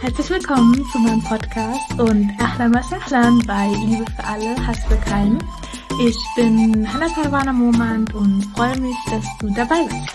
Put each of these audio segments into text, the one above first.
Herzlich willkommen zu meinem Podcast und Ahlan wa Sahlan bei Liebe für alle, Hass für keinen. Ich bin Hannah Parwana Momand und freue mich, dass du dabei bist.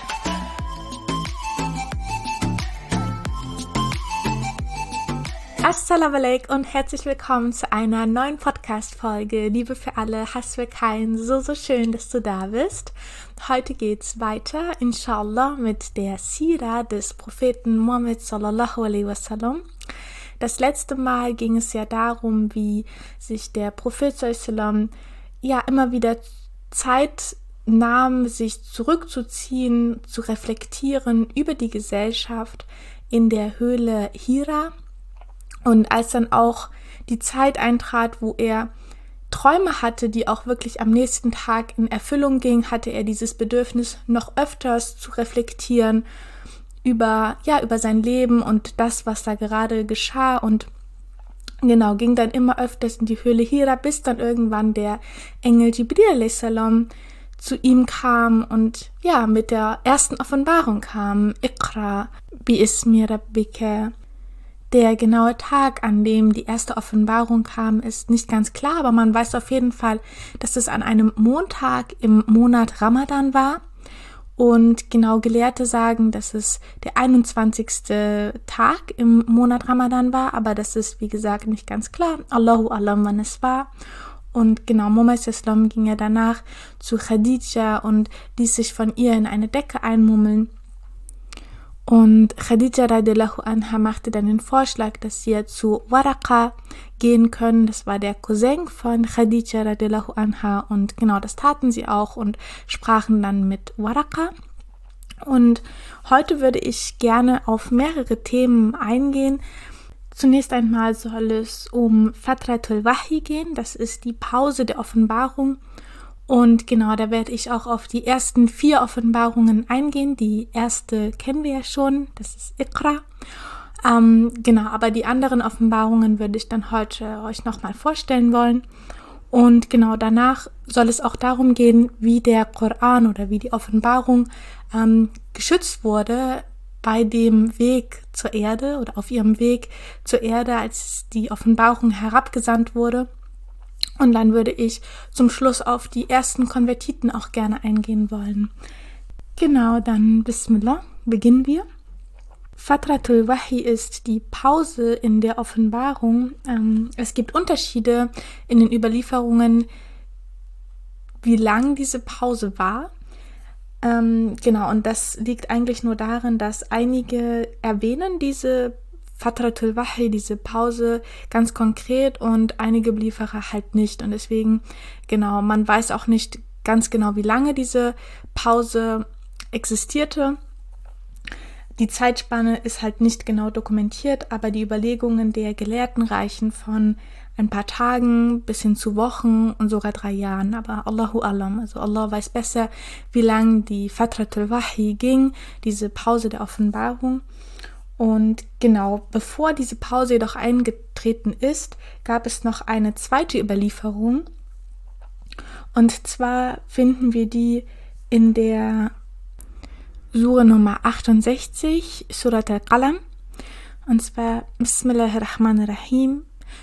Assalamu alaikum und herzlich willkommen zu einer neuen Podcast-Folge Liebe für alle, Hass für keinen. So schön, dass du da bist. Heute geht's weiter, inshallah, mit der Sira des Propheten Muhammad sallallahu alaihi wasallam. Das letzte Mal ging es ja darum, wie sich der Prophet sallallahu alaihi wasallam ja immer wieder Zeit nahm, sich zurückzuziehen, zu reflektieren über die Gesellschaft in der Höhle Hira. Und als dann auch die Zeit eintrat, wo er Träume hatte, die auch wirklich am nächsten Tag in Erfüllung gingen, hatte er dieses Bedürfnis, noch öfters zu reflektieren über sein Leben und das, was da gerade geschah. Und genau, ging dann immer öfters in die Höhle Hira, bis dann irgendwann der Engel Jibril a.s. zu ihm kam und ja, mit der ersten Offenbarung kam. Iqra bi ismi rabbika. Der genaue Tag, an dem die erste Offenbarung kam, ist nicht ganz klar, aber man weiß auf jeden Fall, dass es an einem Montag im Monat Ramadan war. Und genau Gelehrte sagen, dass es der 21. Tag im Monat Ramadan war, aber das ist, wie gesagt, nicht ganz klar. Allahu alam, wann es war. Und genau, Muhammad sallam ging ja danach zu Khadija und ließ sich von ihr in eine Decke einmummeln. Und Khadija radiallahu anha machte dann den Vorschlag, dass sie zu Waraqa gehen können. Das war der Cousin von Khadija radiallahu anha. Und genau, das taten sie auch und sprachen dann mit Waraqa. Und heute würde ich gerne auf mehrere Themen eingehen. Zunächst einmal soll es um Fatratul Wahy gehen. Das ist die Pause der Offenbarung. Und genau, da werde ich auch auf die ersten 4 Offenbarungen eingehen. Die erste kennen wir ja schon, das ist Iqra. Genau, aber die anderen Offenbarungen würde ich dann heute euch nochmal vorstellen wollen. Und genau danach soll es auch darum gehen, wie der Koran oder wie die Offenbarung geschützt wurde bei dem Weg zur Erde oder auf ihrem Weg zur Erde, als die Offenbarung herabgesandt wurde. Und dann würde ich zum Schluss auf die ersten Konvertiten auch gerne eingehen wollen. Genau, dann Bismillah, beginnen wir. Fatratul Wahy ist die Pause in der Offenbarung. Es gibt Unterschiede in den Überlieferungen, wie lang diese Pause war. Genau, und das liegt eigentlich nur darin, dass einige erwähnen diese Fatratul Wahy, diese Pause, ganz konkret und einige Überlieferer halt nicht. Und deswegen, genau, man weiß auch nicht ganz genau, wie lange diese Pause existierte. Die Zeitspanne ist halt nicht genau dokumentiert, aber die Überlegungen der Gelehrten reichen von ein paar Tagen bis hin zu Wochen und sogar 3 Jahren. Aber Allahu alam, also Allah weiß besser, wie lang die Fatratul Wahy ging, diese Pause der Offenbarung. Und genau, bevor diese Pause jedoch eingetreten ist, gab es noch eine zweite Überlieferung. Und zwar finden wir die in der Sure Nummer 68, Surat al-Qalam. Und zwar Bismillahirrahmanirrahim,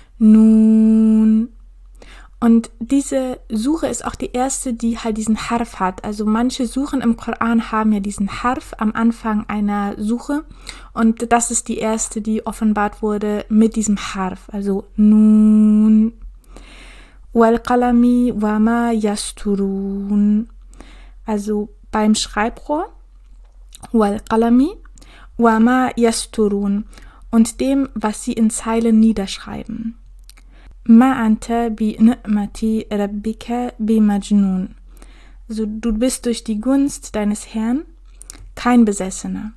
Nun. Und diese Sure ist auch die erste, die halt diesen Harf hat. Also manche Suren im Koran haben ja diesen Harf am Anfang einer Sure. Und das ist die erste, die offenbart wurde mit diesem Harf. Also Nun. Wal qalami wa ma yasturun. Also beim Schreibrohr. Wal qalami wa ma yasturun. Und dem, was sie in Zeilen niederschreiben. Ma anta bi ni'mati rabbika bi majnun. Also du bist durch die Gunst deines Herrn kein Besessener.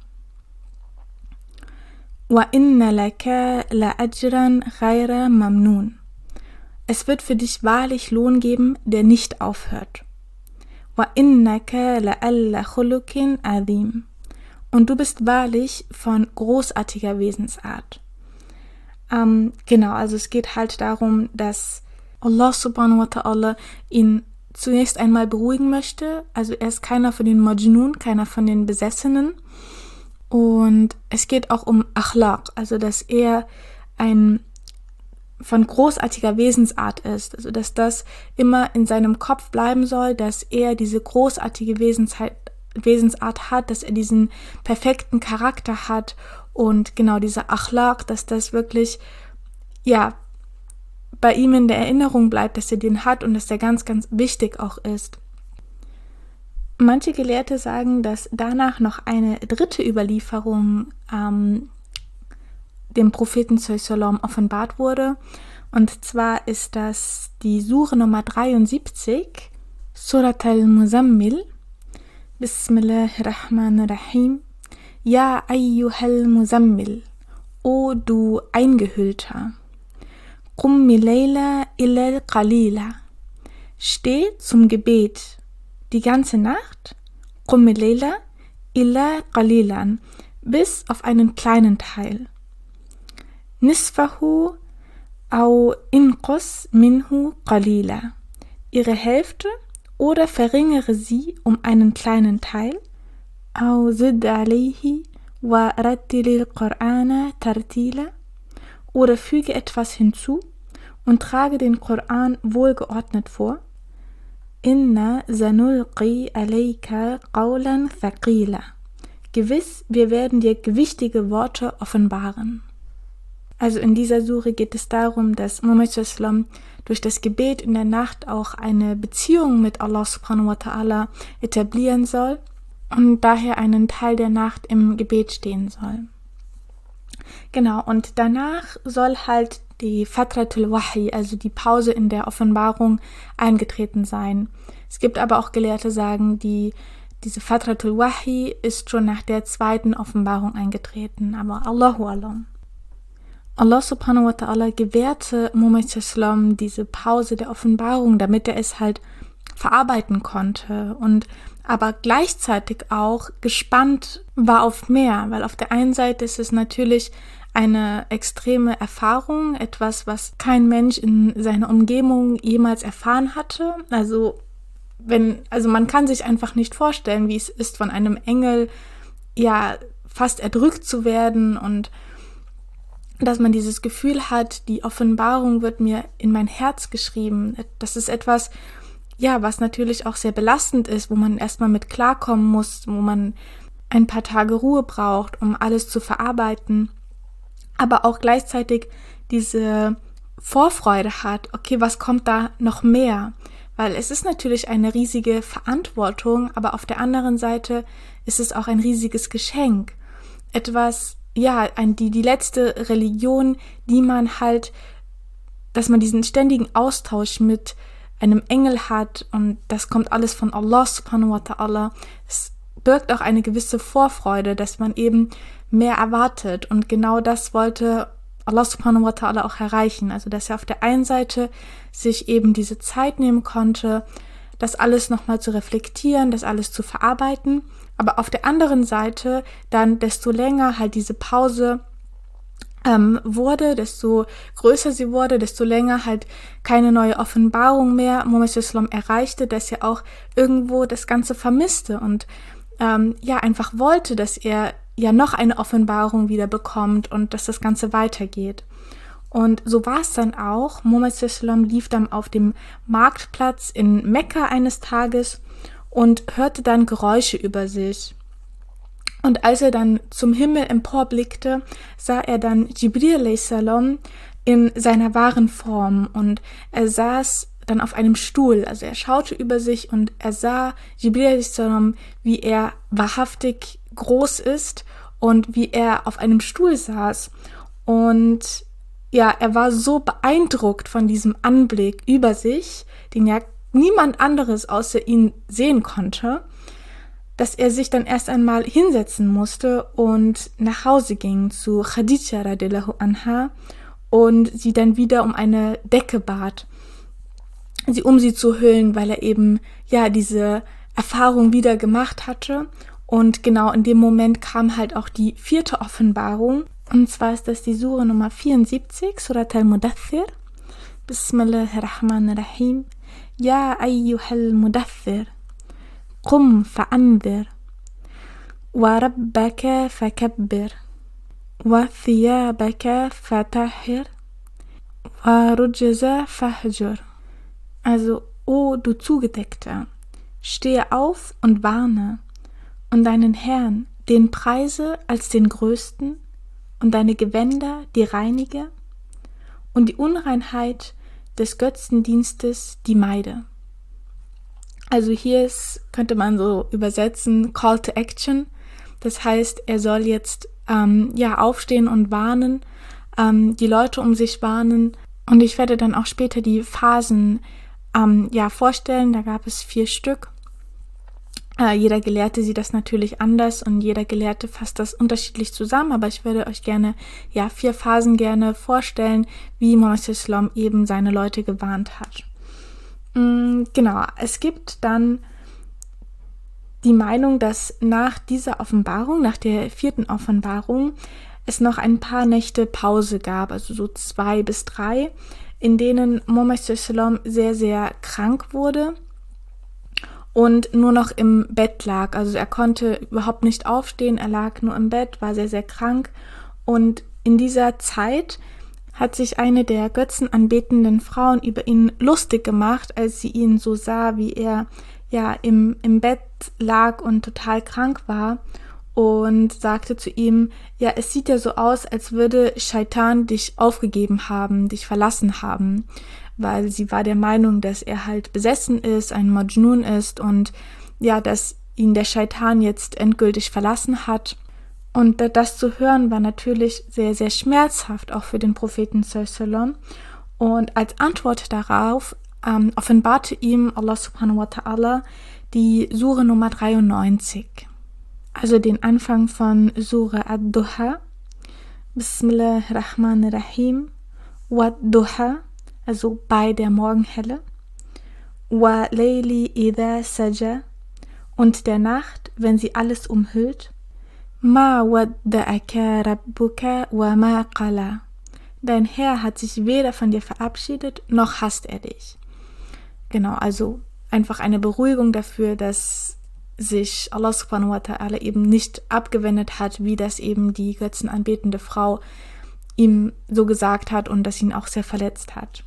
Wa inna laka la ajran ghayra mamnun. Es wird für dich wahrlich Lohn geben, der nicht aufhört. Wa innaka la alla khuluqin azim. Und du bist wahrlich von großartiger Wesensart. Genau, also es geht halt darum, dass Allah subhanahu wa ta'ala ihn zunächst einmal beruhigen möchte. Also er ist keiner von den Majnun, keiner von den Besessenen. Und es geht auch um Akhlaq, also dass er ein von großartiger Wesensart ist, also dass das immer in seinem Kopf bleiben soll, dass er diese großartige Wesensart hat, dass er diesen perfekten Charakter hat und genau dieser Akhlaq, dass das wirklich, ja, bei ihm in der Erinnerung bleibt, dass er den hat und dass der ganz, ganz wichtig auch ist. Manche Gelehrte sagen, dass danach noch eine dritte Überlieferung dem Propheten sallam offenbart wurde. Und zwar ist das die Sure Nummer 73, Surat al-Muzammil. Bismillahirrahmanirrahim. Ja ayyuhal Muzammil, o du Eingehüllter. Qummi layla illa qalila. Steh zum Gebet die ganze Nacht. Qummi layla illa qalilan. Bis auf einen kleinen Teil. Nisfahu au inqus minhu qalila. Ihre Hälfte oder verringere sie um einen kleinen Teil. Au zid alayhi wa rattilil Qur'ana tartila. Oder füge etwas hinzu und trage den Koran wohlgeordnet vor. Inna sanulqi alayka qawlan thaqila. Gewiss, wir werden dir gewichtige Worte offenbaren. Also in dieser Sure geht es darum, dass Muhammad sallam durch das Gebet in der Nacht auch eine Beziehung mit Allah subhanahu wa ta'ala etablieren soll und daher einen Teil der Nacht im Gebet stehen soll. Genau, und danach soll halt die Fatratul Wahi, also die Pause in der Offenbarung, eingetreten sein. Es gibt aber auch Gelehrte, sagen, diese Fatratul Wahi ist schon nach der zweiten Offenbarung eingetreten, aber Allahu Alam. Allah subhanahu wa ta'ala gewährte Muhammad sallam diese Pause der Offenbarung, damit er es halt verarbeiten konnte und aber gleichzeitig auch gespannt war auf mehr, weil auf der einen Seite ist es natürlich eine extreme Erfahrung, etwas, was kein Mensch in seiner Umgebung jemals erfahren hatte. Also man kann sich einfach nicht vorstellen, wie es ist, von einem Engel ja fast erdrückt zu werden und dass man dieses Gefühl hat, die Offenbarung wird mir in mein Herz geschrieben. Das ist etwas, ja, was natürlich auch sehr belastend ist, wo man erstmal mit klarkommen muss, wo man ein paar Tage Ruhe braucht, um alles zu verarbeiten, aber auch gleichzeitig diese Vorfreude hat, okay, was kommt da noch mehr? Weil es ist natürlich eine riesige Verantwortung, aber auf der anderen Seite ist es auch ein riesiges Geschenk. Etwas, ja, die letzte Religion, die man halt, dass man diesen ständigen Austausch mit einem Engel hat und das kommt alles von Allah subhanahu wa ta'ala. Es birgt auch eine gewisse Vorfreude, dass man eben mehr erwartet und genau das wollte Allah subhanahu wa ta'ala auch erreichen. Also, dass er auf der einen Seite sich eben diese Zeit nehmen konnte, das alles nochmal zu reflektieren, das alles zu verarbeiten, aber auf der anderen Seite dann desto länger halt diese Pause wurde, desto größer sie wurde, desto länger halt keine neue Offenbarung mehr Muhammad sallam erreichte, dass er auch irgendwo das Ganze vermisste und einfach wollte, dass er ja noch eine Offenbarung wieder bekommt und dass das Ganze weitergeht. Und so war es dann auch. Muhammad sallam lief dann auf dem Marktplatz in Mekka eines Tages und hörte dann Geräusche über sich. Und als er dann zum Himmel emporblickte, sah er dann Jibril a.s. in seiner wahren Form und er saß dann auf einem Stuhl. Also er schaute über sich und er sah Jibril a.s., wie er wahrhaftig groß ist und wie er auf einem Stuhl saß. Und ja, er war so beeindruckt von diesem Anblick über sich, den ja niemand anderes außer ihn sehen konnte, dass er sich dann erst einmal hinsetzen musste und nach Hause ging zu Khadija radiallahu anha und sie dann wieder um eine Decke bat, um sie zu hüllen, weil er eben ja diese Erfahrung wieder gemacht hatte. Und genau in dem Moment kam halt auch die 4. Offenbarung. Und zwar ist das die Sure Nummer 74, Surat al-Mudaththir. Bismillahirrahmanirrahim. Ja ayyuhal Mudaththir. Qum fa'anzir. وَرَبَّكَ فَكَبِّرْ وَثِيَابَكَ فَطَهِّرْ وَرُجْزَ فَهْجُرْ. Also, o du Zugedeckter, stehe auf und warne und deinen Herrn, den preise als den Größten und deine Gewänder, die reinige und die Unreinheit des Götzendienstes, die meide. Also hier ist, könnte man so übersetzen, Call to Action. Das heißt, er soll jetzt aufstehen und warnen, die Leute um sich warnen. Und ich werde dann auch später die Phasen vorstellen. Da gab es 4 Stück. Jeder Gelehrte sieht das natürlich anders und jeder Gelehrte fasst das unterschiedlich zusammen, aber ich würde euch gerne 4 Phasen gerne vorstellen, wie Mohammed Sallam eben seine Leute gewarnt hat. Genau, es gibt dann die Meinung, dass nach dieser Offenbarung, nach der 4. Offenbarung, es noch ein paar Nächte Pause gab, also so 2 bis 3, in denen Mohammed Sallam sehr, sehr krank wurde und nur noch im Bett lag. Also er konnte überhaupt nicht aufstehen, er lag nur im Bett, war sehr, sehr krank. Und in dieser Zeit hat sich eine der götzenanbetenden Frauen über ihn lustig gemacht, als sie ihn so sah, wie er im Bett lag und total krank war, und sagte zu ihm, es sieht ja so aus, als würde Scheitan dich aufgegeben haben, dich verlassen haben, weil sie war der Meinung, dass er halt besessen ist, ein Majnun ist und dass ihn der Scheitan jetzt endgültig verlassen hat. Und das zu hören war natürlich sehr, sehr schmerzhaft, auch für den Propheten sallallahu. Und als Antwort darauf offenbarte ihm Allah subhanahu wa ta'ala die Sure Nummer 93, also den Anfang von Sure Ad-Duha. Bismillahirrahmanirrahim. Wad-Duha, also bei der Morgenhelle. Wa layli idha saja, und der Nacht, wenn sie alles umhüllt. Ma wadda'aka rabbuka wa ma qala. Dein Herr hat sich weder von dir verabschiedet, noch hasst er dich. Genau, also einfach eine Beruhigung dafür, dass sich Allah subhanahu wa ta'ala eben nicht abgewendet hat, wie das eben die götzenanbetende Frau ihm so gesagt hat und das ihn auch sehr verletzt hat.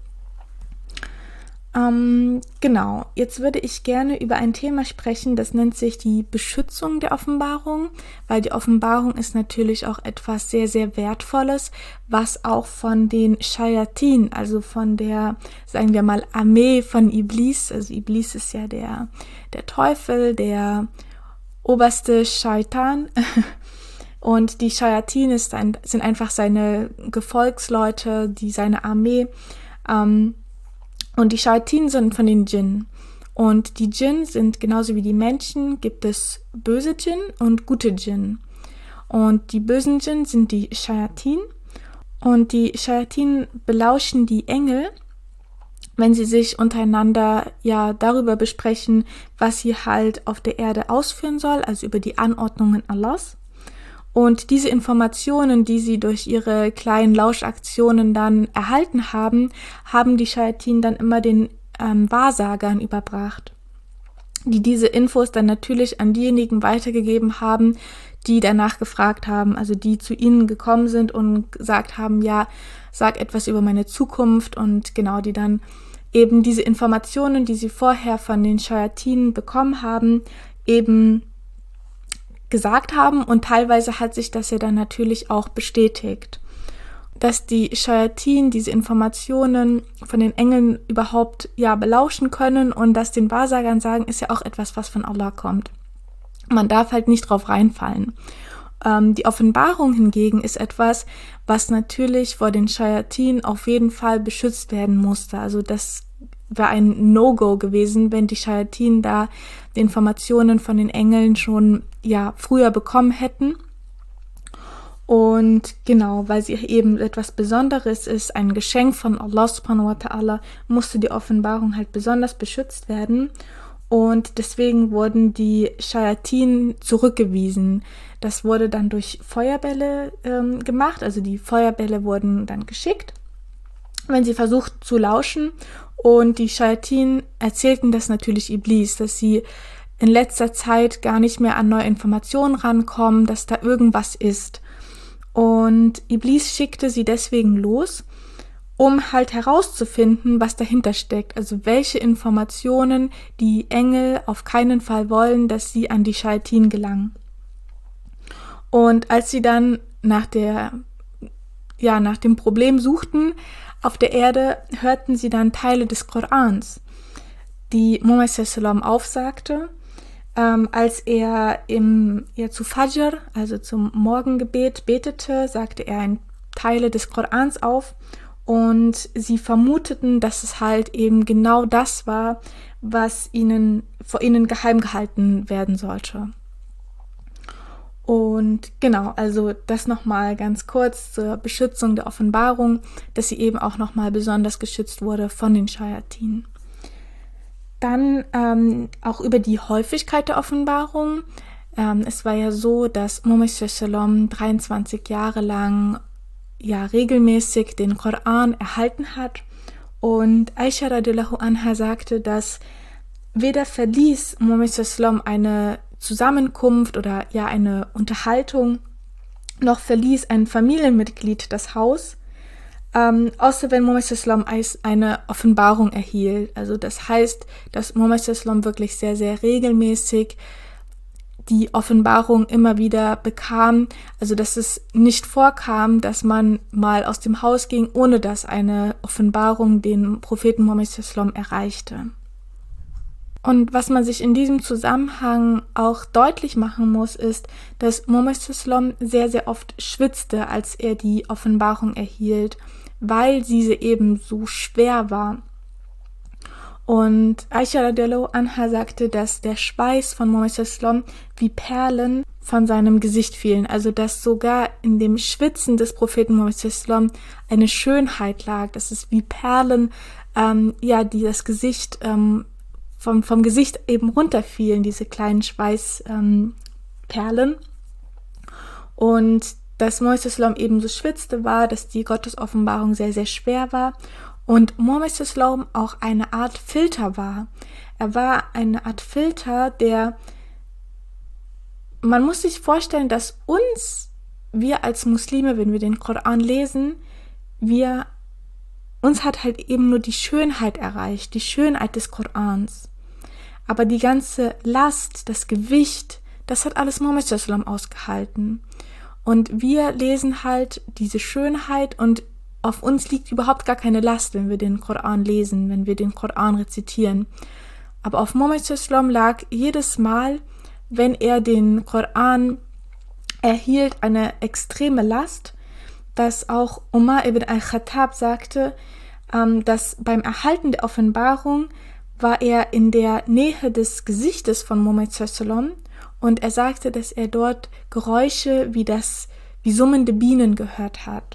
Genau, jetzt würde ich gerne über ein Thema sprechen, das nennt sich die Beschützung der Offenbarung, weil die Offenbarung ist natürlich auch etwas sehr, sehr Wertvolles, was auch von den Shayatin, also von der, sagen wir mal, Armee von Iblis, also Iblis ist ja der Teufel, der oberste Shaitan, und die Shayatin sind einfach seine Gefolgsleute, seine Armee, und die Shayatin sind von den Djinn. Und die Djinn sind genauso wie die Menschen, gibt es böse Djinn und gute Djinn. Und die bösen Djinn sind die Shayatin. Und die Shayatin belauschen die Engel, wenn sie sich untereinander darüber besprechen, was sie halt auf der Erde ausführen soll, also über die Anordnungen Allahs. Und diese Informationen, die sie durch ihre kleinen Lauschaktionen dann erhalten haben, haben die Shayatin dann immer den Wahrsagern überbracht, die diese Infos dann natürlich an diejenigen weitergegeben haben, die danach gefragt haben, also die zu ihnen gekommen sind und gesagt haben, sag etwas über meine Zukunft, und genau, die dann eben diese Informationen, die sie vorher von den Shayatin bekommen haben, eben gesagt haben, und teilweise hat sich das ja dann natürlich auch bestätigt. Dass die Shayatin diese Informationen von den Engeln überhaupt belauschen können und das den Wahrsagern sagen, ist ja auch etwas, was von Allah kommt. Man darf halt nicht drauf reinfallen. Die Offenbarung hingegen ist etwas, was natürlich vor den Shayatin auf jeden Fall beschützt werden musste. Also das wäre ein No-Go gewesen, wenn die Shayatin da die Informationen von den Engeln schon früher bekommen hätten. Und genau, weil sie eben etwas Besonderes ist, ein Geschenk von Allah subhanahu wa ta'ala, musste die Offenbarung halt besonders beschützt werden. Und deswegen wurden die Shayatin zurückgewiesen. Das wurde dann durch Feuerbälle gemacht, also die Feuerbälle wurden dann geschickt, wenn sie versucht zu lauschen. Und die Shayatin erzählten das natürlich Iblis, dass sie in letzter Zeit gar nicht mehr an neue Informationen rankommen, dass da irgendwas ist. Und Iblis schickte sie deswegen los, um halt herauszufinden, was dahinter steckt. Also welche Informationen die Engel auf keinen Fall wollen, dass sie an die Shayatin gelangen. Und als sie dann nach dem Problem suchten auf der Erde, hörten sie dann Teile des Korans, die Muhammad sallam aufsagte, als er zu Fajr, also zum Morgengebet, betete, sagte er Teile des Korans auf. Und sie vermuteten, dass es halt eben genau das war, was vor ihnen geheim gehalten werden sollte. Und genau, also das nochmal ganz kurz zur Beschützung der Offenbarung, dass sie eben auch nochmal besonders geschützt wurde von den Shayatin. Dann auch über die Häufigkeit der Offenbarung. Es war ja so, dass Muhammad sallam 23 Jahre lang regelmäßig den Koran erhalten hat. Und Aisha radiallahu anha sagte, dass weder verließ Muhammad sallam eine Zusammenkunft oder eine Unterhaltung, noch verließ ein Familienmitglied das Haus, außer wenn Muhammad sallam eine Offenbarung erhielt. Also das heißt, dass Muhammad sallam wirklich sehr, sehr regelmäßig die Offenbarung immer wieder bekam, also dass es nicht vorkam, dass man mal aus dem Haus ging, ohne dass eine Offenbarung den Propheten Muhammad sallam erreichte. Und was man sich in diesem Zusammenhang auch deutlich machen muss, ist, dass Muhammad sallam sehr, sehr oft schwitzte, als er die Offenbarung erhielt, weil diese eben so schwer war. Und Aisha radiallahu anha sagte, dass der Schweiß von Muhammad sallam wie Perlen von seinem Gesicht fielen. Also dass sogar in dem Schwitzen des Propheten Muhammad sallam eine Schönheit lag. Das ist wie Perlen, die das Gesicht vom Gesicht eben runterfielen, diese kleinen Schweißperlen. Und dass Muhammad sallam eben so schwitzte, war, dass die Gottesoffenbarung sehr, sehr schwer war. Und Muhammad sallam auch eine Art Filter war. Er war eine Art Filter, man muss sich vorstellen, dass wir als Muslime, wenn wir den Koran lesen, uns hat halt eben nur die Schönheit erreicht, die Schönheit des Korans. Aber die ganze Last, das Gewicht, das hat alles Muhammad sallam ausgehalten. Und wir lesen halt diese Schönheit und auf uns liegt überhaupt gar keine Last, wenn wir den Koran lesen, wenn wir den Koran rezitieren. Aber auf Muhammad sallam lag jedes Mal, wenn er den Koran erhielt, eine extreme Last, dass auch Umar ibn al-Khattab sagte, dass beim Erhalten der Offenbarung war er in der Nähe des Gesichtes von Muhammad sallam und er sagte, dass er dort Geräusche wie summende Bienen gehört hat.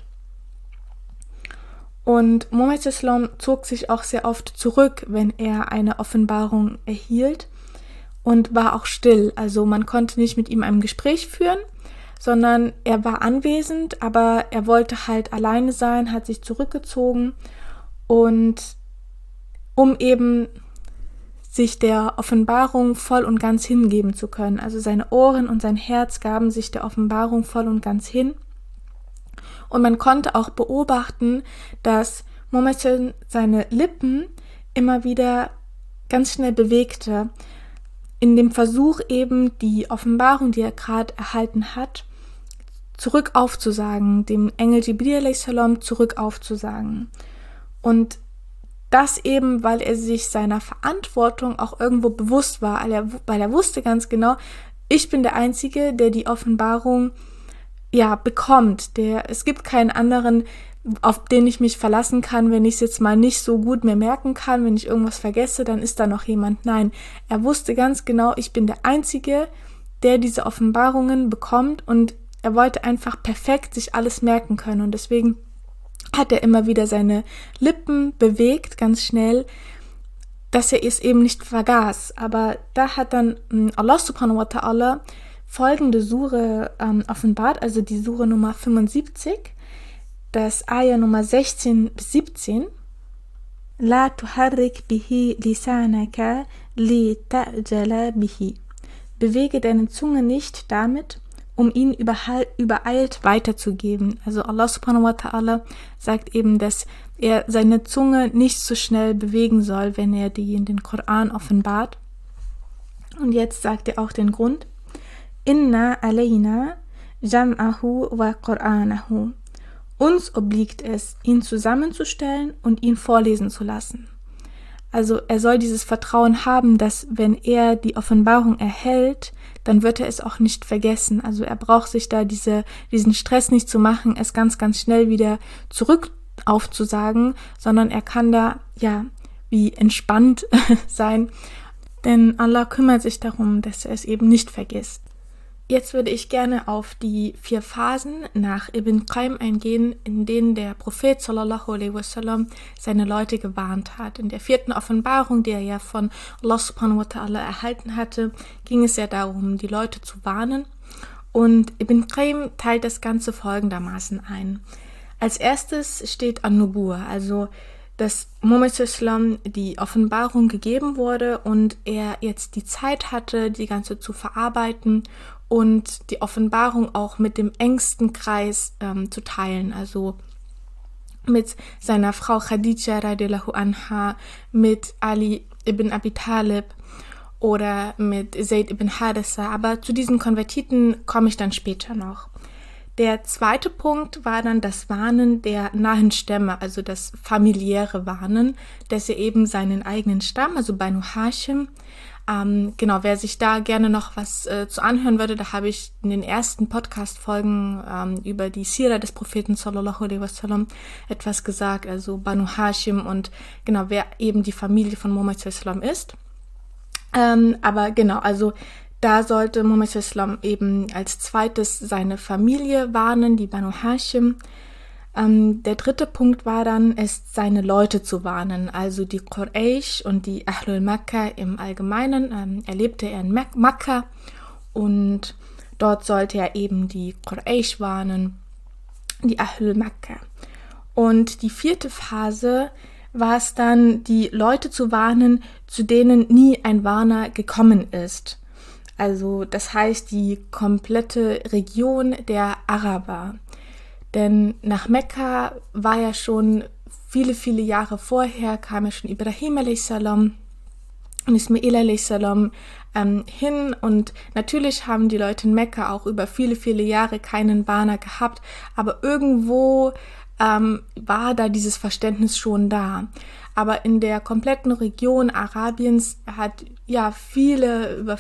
Und Muhammad sallam zog sich auch sehr oft zurück, wenn er eine Offenbarung erhielt und war auch still. Also man konnte nicht mit ihm ein Gespräch führen, sondern er war anwesend, aber er wollte halt alleine sein, hat sich zurückgezogen und um eben sich der Offenbarung voll und ganz hingeben zu können. Also seine Ohren und sein Herz gaben sich der Offenbarung voll und ganz hin. Und man konnte auch beobachten, dass Muhammad seine Lippen immer wieder ganz schnell bewegte, in dem Versuch eben die Offenbarung, die er gerade erhalten hat, zurück aufzusagen, dem Engel Jibril a.s. zurück aufzusagen. Und das eben, weil er sich seiner Verantwortung auch irgendwo bewusst war, weil er wusste ganz genau, ich bin der Einzige, der die Offenbarung bekommt. Es gibt keinen anderen, auf den ich mich verlassen kann, wenn ich es jetzt mal nicht so gut mir merken kann, wenn ich irgendwas vergesse, dann ist da noch jemand. Nein, er wusste ganz genau, ich bin der Einzige, der diese Offenbarungen bekommt und er wollte einfach perfekt sich alles merken können und deswegen hat er immer wieder seine Lippen bewegt, ganz schnell, dass er es eben nicht vergaß. Aber da hat dann Allah subhanahu wa ta'ala folgende Sure offenbart, also die Sure Nummer 75, das Ayah Nummer 16 bis 17. La tuharrik bihi lisanaka li ta'jala bihi. Bewege deine Zunge nicht damit, um ihn übereilt weiterzugeben. Also Allah subhanahu wa ta'ala sagt eben, dass er seine Zunge nicht so schnell bewegen soll, wenn er die in den Koran offenbart. Und jetzt sagt er auch den Grund. Inna alayna jam'ahu wa Qur'anahu. Uns obliegt es, ihn zusammenzustellen und ihn vorlesen zu lassen. Also er soll dieses Vertrauen haben, dass wenn er die Offenbarung erhält, dann wird er es auch nicht vergessen. Also er braucht sich da diesen Stress nicht zu machen, es ganz, ganz schnell wieder zurück aufzusagen, sondern er kann da, wie entspannt sein, denn Allah kümmert sich darum, dass er es eben nicht vergisst. Jetzt würde ich gerne auf die 4 Phasen nach Ibn Qayyim eingehen, in denen der Prophet sallallahu alaihi wasallam seine Leute gewarnt hat. In der 4. Offenbarung, die er ja von Allah subhanahu wa ta'ala erhalten hatte, ging es ja darum, die Leute zu warnen. Und Ibn Qayyim teilt das Ganze folgendermaßen ein. Als erstes steht An-Nubuwah, also dass Muhammad sallam die Offenbarung gegeben wurde und er jetzt die Zeit hatte, die Ganze zu verarbeiten und die Offenbarung auch mit dem engsten Kreis zu teilen, also mit seiner Frau Khadija radiallahu anha, mit Ali ibn Abi Talib oder mit Zayd ibn Haritha, aber zu diesen Konvertiten komme ich dann später noch. Der zweite Punkt war dann das Warnen der nahen Stämme, also das familiäre Warnen, dass er eben seinen eigenen Stamm, also Banu Hashim, wer sich da gerne noch was zu anhören würde, da habe ich in den ersten Podcast-Folgen über die Sira des Propheten sallallahu alaihi wasallam etwas gesagt, also Banu Hashim und wer eben die Familie von Muhammad sallallahu alaihi wasallam ist. Also da sollte Muhammad sallallahu alaihi wasallam eben als zweites seine Familie warnen, die Banu Hashim. Der dritte Punkt war dann, es seine Leute zu warnen, also die Quraysh und die Ahlul Makkah im Allgemeinen. Er lebte in Makkah und dort sollte er eben die Quraysh warnen, die Ahlul Makkah. Und die 4. Phase war es dann, die Leute zu warnen, zu denen nie ein Warner gekommen ist. Also das heißt die komplette Region der Araber. Denn nach Mekka war ja schon viele, viele Jahre vorher, kam ja schon Ibrahim a.s. und Ismail a.s. Hin. Und natürlich haben die Leute in Mekka auch über viele, viele Jahre keinen Warner gehabt. Aber irgendwo war da dieses Verständnis schon da. Aber in der kompletten Region Arabiens hat über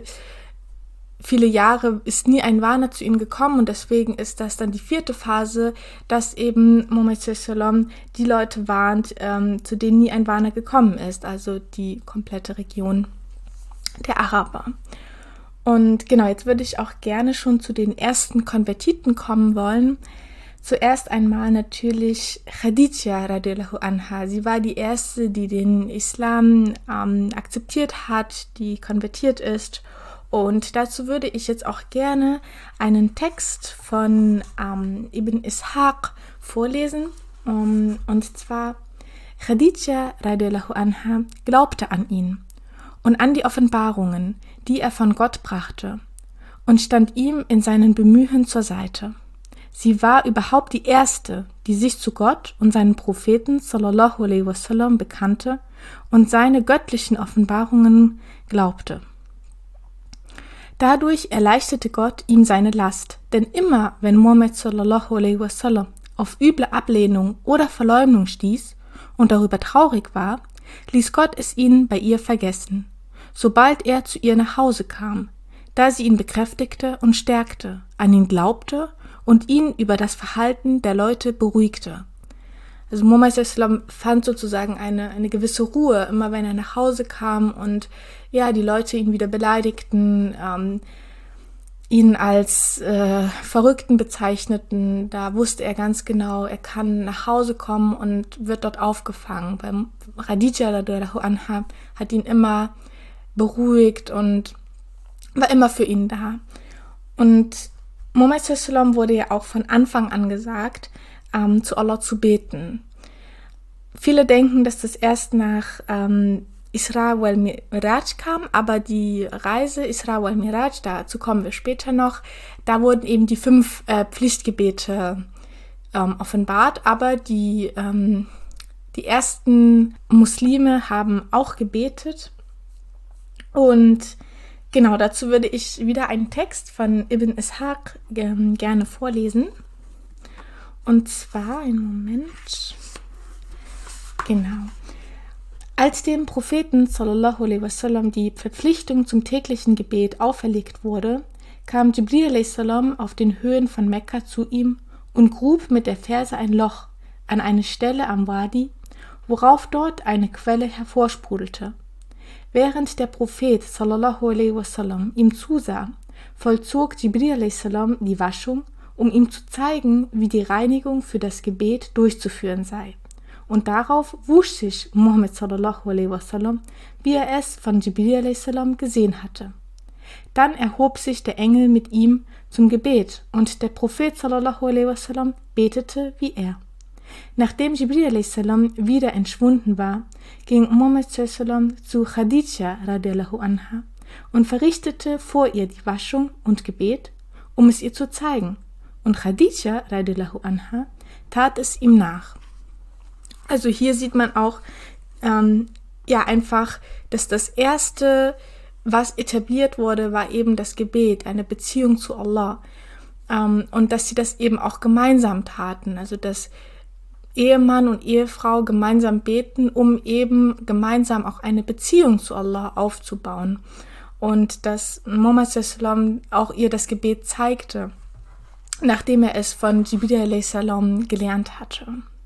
viele Jahre ist nie ein Warner zu ihnen gekommen und deswegen ist das dann die 4. Phase, dass eben Muhammad sallam die Leute warnt, zu denen nie ein Warner gekommen ist, also die komplette Region der Araber. Und jetzt würde ich auch gerne schon zu den ersten Konvertiten kommen wollen. Zuerst einmal natürlich Khadija radiallahu anha. Sie war die erste, die den Islam akzeptiert hat, die konvertiert ist. Und dazu würde ich jetzt auch gerne einen Text von Ibn Ishaq vorlesen. Und zwar, Khadija radiallahu anha glaubte an ihn und an die Offenbarungen, die er von Gott brachte, und stand ihm in seinen Bemühen zur Seite. Sie war überhaupt die erste, die sich zu Gott und seinen Propheten sallallahu alaihi wasallam bekannte und seine göttlichen Offenbarungen glaubte. Dadurch erleichterte Gott ihm seine Last, denn immer, wenn Muhammad sallallahu alaihi wasallam auf üble Ablehnung oder Verleumdung stieß und darüber traurig war, ließ Gott es ihn bei ihr vergessen, sobald er zu ihr nach Hause kam, da sie ihn bekräftigte und stärkte, an ihn glaubte und ihn über das Verhalten der Leute beruhigte. Also Muhammad sallam fand sozusagen eine gewisse Ruhe, immer wenn er nach Hause kam und die Leute ihn wieder beleidigten, ihn als Verrückten bezeichneten. Da wusste er ganz genau, er kann nach Hause kommen und wird dort aufgefangen. Weil Khadija radiallahu anha hat ihn immer beruhigt und war immer für ihn da. Und Muhammad sallam wurde ja auch von Anfang an gesagt, zu Allah zu beten. viele denken, dass das erst nach Isra wal Miraj kam, aber die Reise Isra wal Miraj, dazu kommen wir später noch, da wurden eben die 5 Pflichtgebete offenbart, aber die ersten Muslime haben auch gebetet. Und genau, dazu würde ich wieder einen Text von Ibn Ishaq gerne vorlesen. Und zwar, einen Moment, genau. Als dem Propheten sallallahu alaihi wasallam die Verpflichtung zum täglichen Gebet auferlegt wurde, kam Jibril alaihi salam auf den Höhen von Mekka zu ihm und grub mit der Ferse ein Loch an eine Stelle am Wadi, worauf dort eine Quelle hervorsprudelte. Während der Prophet sallallahu alaihi wasallam ihm zusah, vollzog Jibril alaihi salam die Waschung, um ihm zu zeigen, wie die Reinigung für das Gebet durchzuführen sei. Und darauf wusch sich Muhammad sallallahu alaihi wasallam, wie er es von Jibril alaihi salam gesehen hatte. Dann erhob sich der Engel mit ihm zum Gebet und der Prophet sallallahu alaihi wasallam betete wie er. Nachdem Jibril alaihi salam wieder entschwunden war, ging Muhammad sallallahu alaihi wasallam zu Khadija radiallahu anha und verrichtete vor ihr die Waschung und Gebet, um es ihr zu zeigen. Und Khadija radiallahu anha tat es ihm nach. Also hier sieht man auch einfach, dass das Erste, was etabliert wurde, war eben das Gebet, eine Beziehung zu Allah. Und dass sie das eben auch gemeinsam taten, also dass Ehemann und Ehefrau gemeinsam beten, um eben gemeinsam auch eine Beziehung zu Allah aufzubauen. Und dass Muhammad sallallahu alaihi wasallam auch ihr das Gebet zeigte, nachdem er es von Jibril alaihi salam gelernt hatte.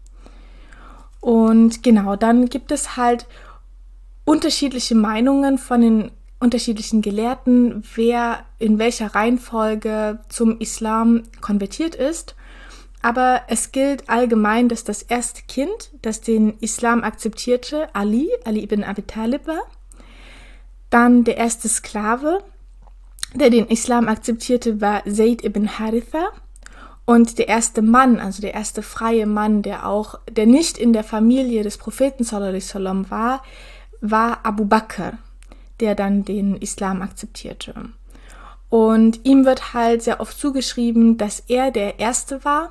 Und genau, dann gibt es halt unterschiedliche Meinungen von den unterschiedlichen Gelehrten, wer in welcher Reihenfolge zum Islam konvertiert ist. Aber es gilt allgemein, dass das erste Kind, das den Islam akzeptierte, Ali ibn Abi Talib war. Dann der erste Sklave, der den Islam akzeptierte, war Zayd ibn Haritha. Und der erste Mann, also der erste freie Mann, der nicht in der Familie des Propheten sallallahu alaihi wasallam war Abu Bakr, der dann den Islam akzeptierte. Und ihm wird halt sehr oft zugeschrieben, dass er der Erste war,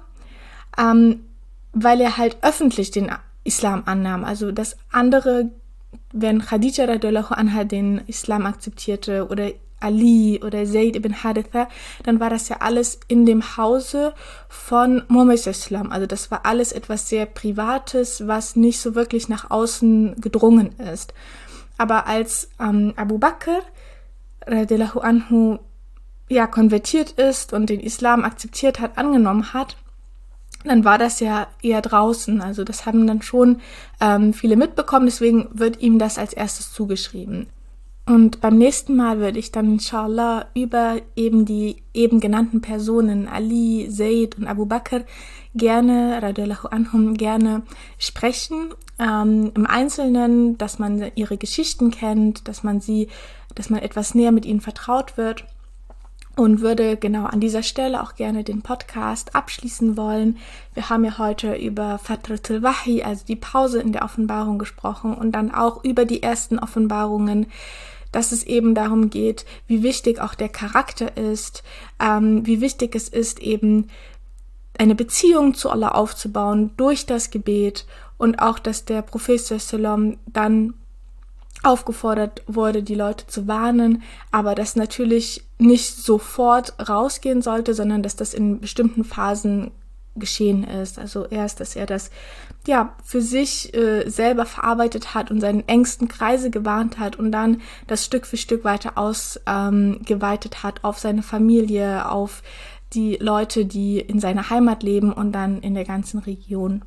weil er halt öffentlich den Islam annahm. Also das andere, wenn Khadija radiallahu anha den Islam akzeptierte oder Ali oder Zayd ibn Haritha, dann war das ja alles in dem Hause von Muhammad sallallahu alaihi wasallam. Also das war alles etwas sehr Privates, was nicht so wirklich nach außen gedrungen ist. Aber als Abu Bakr radiallahu anhu konvertiert ist und den Islam akzeptiert hat, angenommen hat, dann war das ja eher draußen. Also das haben dann schon viele mitbekommen, deswegen wird ihm das als erstes zugeschrieben. Und beim nächsten Mal würde ich dann inshallah über eben die eben genannten Personen Ali, Zayd und Abu Bakr radiallahu anhum gerne sprechen, im Einzelnen, dass man ihre Geschichten kennt, dass man etwas näher mit ihnen vertraut wird. Und würde genau an dieser Stelle auch gerne den Podcast abschließen wollen. Wir haben ja heute über Fatratul Wahi, also die Pause in der Offenbarung gesprochen und dann auch über die ersten Offenbarungen, dass es eben darum geht, wie wichtig auch der Charakter ist, wie wichtig es ist, eben eine Beziehung zu Allah aufzubauen durch das Gebet und auch, dass der Prophet sallallahu alaihi wasallam dann aufgefordert wurde, die Leute zu warnen, aber das natürlich nicht sofort rausgehen sollte, sondern dass das in bestimmten Phasen geschehen ist. Also erst, dass er das für sich selber verarbeitet hat und seinen engsten Kreise gewarnt hat und dann das Stück für Stück weiter ausgeweitet hat auf seine Familie, auf die Leute, die in seiner Heimat leben und dann in der ganzen Region.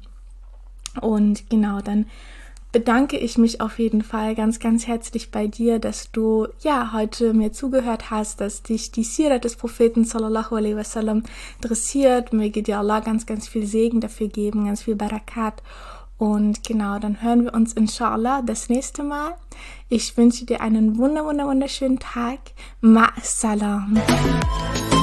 Und genau, dann bedanke ich mich auf jeden Fall ganz, ganz herzlich bei dir, dass du heute mir zugehört hast, dass dich die Sira des Propheten sallallahu alaihi wasallam interessiert. Möge dir Allah ganz, ganz viel Segen dafür geben, ganz viel Barakat. Und genau, dann hören wir uns inshallah das nächste Mal. Ich wünsche dir einen wunderschönen Tag. Ma'as salam.